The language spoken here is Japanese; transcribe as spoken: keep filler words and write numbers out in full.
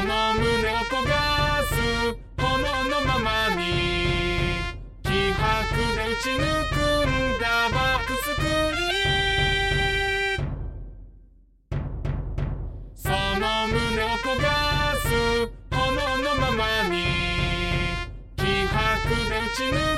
の胸を焦がす炎のままに気迫で打ち抜くんだバックスクリーン。その胸を焦がす炎のままに気迫で打ち抜く